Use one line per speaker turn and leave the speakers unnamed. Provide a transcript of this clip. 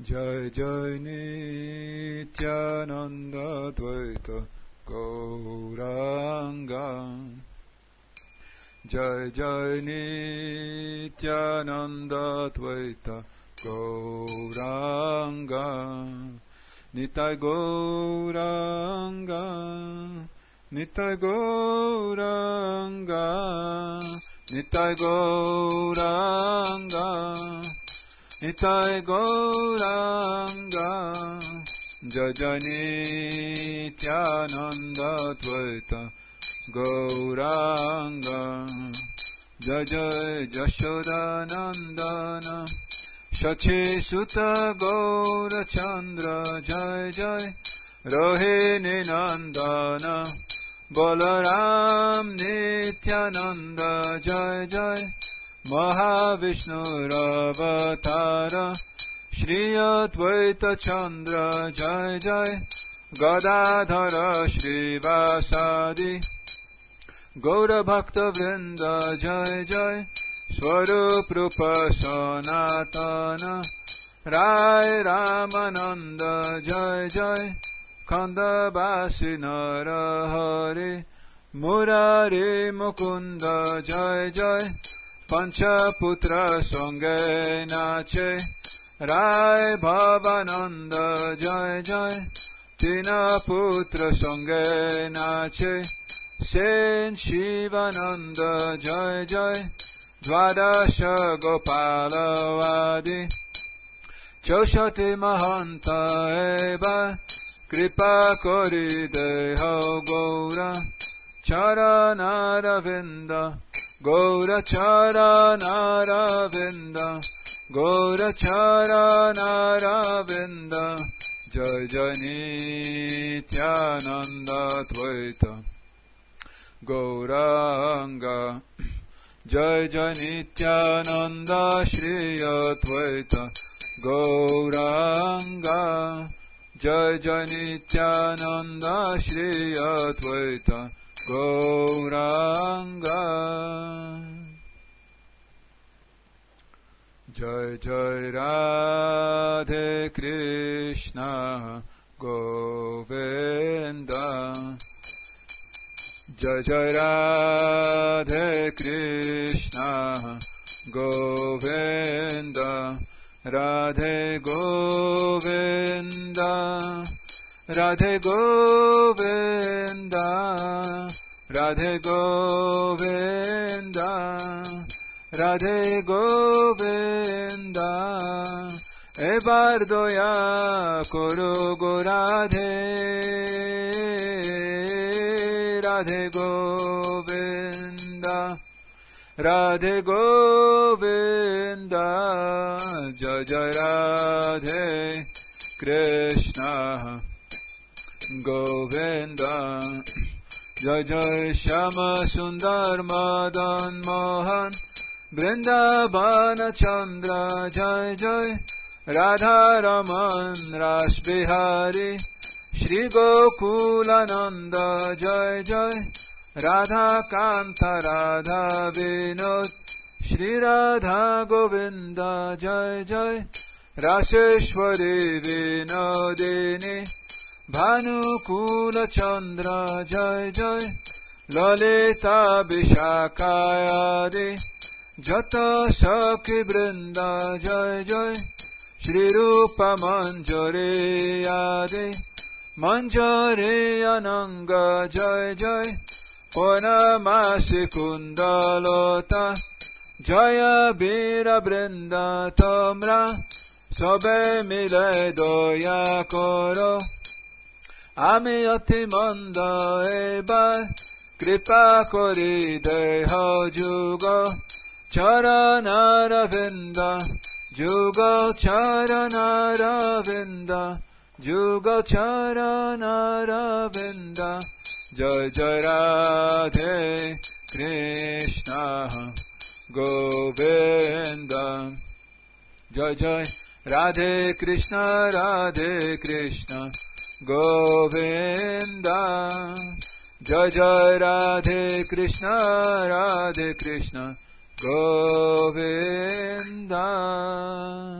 Jai Jai Nityananda Dvaita Gauranga. Jai Jai Nityananda Dvaita Gauranga. Nitai Gauranga, Nitai Gauranga, Nitai Gauranga, Nitai Gauranga. Jai Jai Nityananda Dvaita Gauranga. Jai Jai Jashodanandana Shachi Sutta Gaura Chandra. Jai Jai Rohini Nandana Balaram Nityananda. Jai Jai Mahavishnu Ravatara Shri Advaita Chandra. Jai Jai Gadadhara Shri Vasadi Gaura Bhakta Vrinda. Jai Jai Swarup Rupa Sanatana Rai Ramananda. Jai Jai Kanda Basi Narahari Murari Mukunda. Jai Jai Panchaputra Sange Nache Rai Bhavananda. Jai Jai Tina Putra Sange Nache Sen Shivananda. Jai Jai Dvadasha Gopalavadi Choshati Mahanta Eva Kripa Kori Deho Gaura Charanaravinda Gaura Charanaravinda Gaura Charanaravinda. Jai Jai Nityananda Dvaita Gauranga. Jai Jai Nityananda Shri Advaita Gauranga. Jai Jai Nityananda Shri Advaita Gauranga. Jai Jai Radhe Krishna Govinda. Jai Jai Radhe Krishna Govinda. Radhe Govinda. Radhe Govinda. Radhe Govinda. Radhe Govinda. Ebar doya koro go Radhe. Radhe Govinda. Radhe Govinda. Jai Jai Radhe Krishna Govinda. Jai Jai Shama Sundar Madan Mohan Vrindavana Chandra. Jai Jai Radha Raman Ras Bihari Shri Gokulananda. Jai Jai Radha Kanta Radha Vinod Shri Radha Govinda. Jai Jai Raseshwari Vinodini Bhanukula Chandra. Jai Jai Lalita Vishakayadi Jata Sakhi Brinda. Jai Jai Shri Rupa Manjari Adi Manjari Ananga. Jai Jai Purnamasi Kundalota Jaya Bira Brinda Tomra Sobe Mile Doya Koro Amiyati Manda Ebar Kripa Kori Deho Jugo Charanaravinda Jugo Charanaravinda Jugo Charanaravinda. Jai Jai Radhe Krishna Govinda. Jai Jai Radhe Krishna Radhe Krishna Govinda. Jai Jai Radhe Krishna Radhe Krishna Govinda.